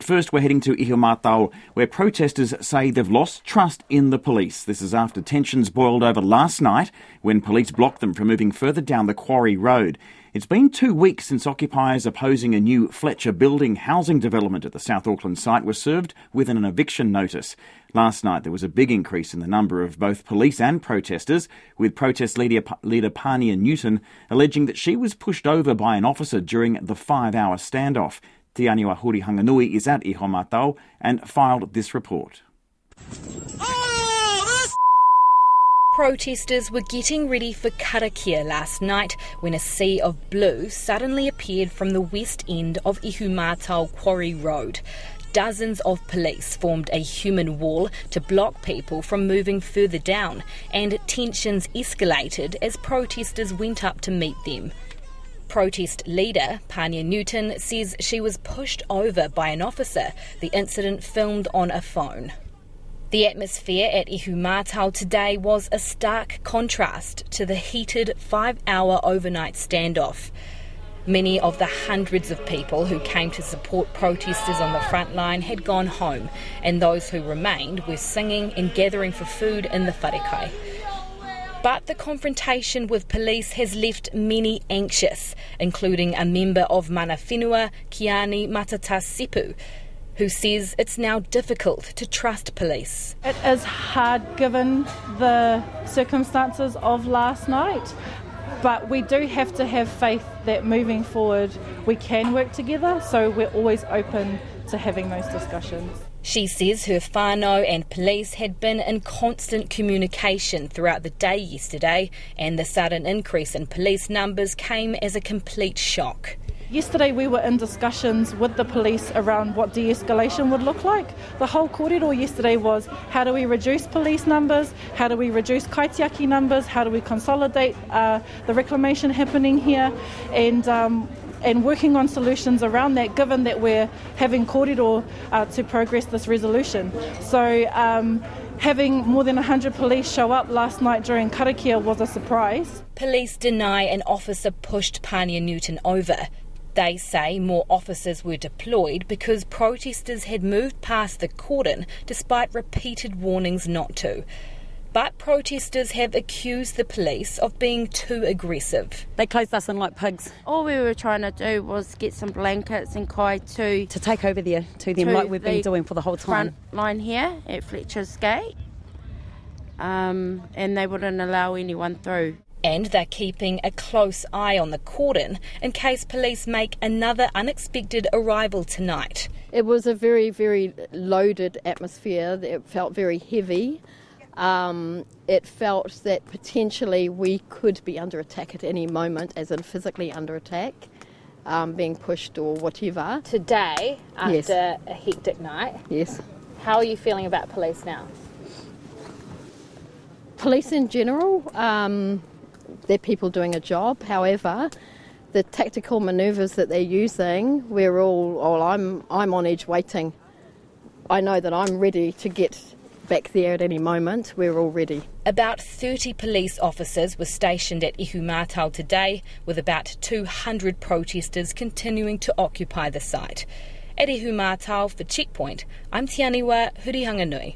First, we're heading to Ihumātao, where protesters say they've lost trust in the police. This is after tensions boiled over last night when police blocked them from moving further down the Quarry Road. It's been 2 weeks since occupiers opposing a new Fletcher Building housing development at the South Auckland site were served with an eviction notice. Last night there was a big increase in the number of both police and protesters, with protest leader Pania Newton alleging that she was pushed over by an officer during the 5-hour standoff. Te Aniwa Hurihanganui is at Ihumātao and filed this report. Protesters were getting ready for karakia last night when a sea of blue suddenly appeared from the west end of Ihumātao Quarry Road. Dozens of police formed a human wall to block people from moving further down, and tensions escalated as protesters went up to meet them. Protest leader Pania Newton says she was pushed over by an officer, the incident filmed on a phone. The atmosphere at Ihumātao today was a stark contrast to the heated 5-hour overnight standoff. Many of the hundreds of people who came to support protesters on the front line had gone home, and those who remained were singing and gathering for food in the wharekai. But the confrontation with police has left many anxious, including a member of Mana Whenua, Kiani Matata-Sepu, who says it's now difficult to trust police. It is hard given the circumstances of last night, but we do have to have faith that moving forward we can work together, so we're always open to having those discussions. She says her whānau and police had been in constant communication throughout the day yesterday, and the sudden increase in police numbers came as a complete shock. Yesterday we were in discussions with the police around what de-escalation would look like. The whole kōrero yesterday was how do we reduce police numbers, how do we reduce kaitiaki numbers, how do we consolidate the reclamation happening here, and working on solutions around that, given that we're having kōrero to progress this resolution. So having more than 100 police show up last night during karakia was a surprise. Police deny an officer pushed Pania Newton over. They say more officers were deployed because protesters had moved past the cordon despite repeated warnings not to. But protesters have accused the police of being too aggressive. They closed us in like pigs. All we were trying to do was get some blankets and kai to take over there to them like we've been doing for the whole time. Front line here at Fletcher's Gate, and they wouldn't allow anyone through. And they're keeping a close eye on the cordon in case police make another unexpected arrival tonight. It was a very, very loaded atmosphere. It felt very heavy. It felt that potentially we could be under attack at any moment, as in physically under attack, being pushed or whatever. Today, after Yes. a hectic night, Yes. how are you feeling about police now? Police in general, they're people doing a job. However, the tactical manoeuvres that they're using, I'm on edge waiting. I know that I'm ready to get back there at any moment. We're all ready. About 30 police officers were stationed at Ihumātao today, with about 200 protesters continuing to occupy the site. At Ihumātao for Checkpoint, I'm Te Aniwa Hurihanganui.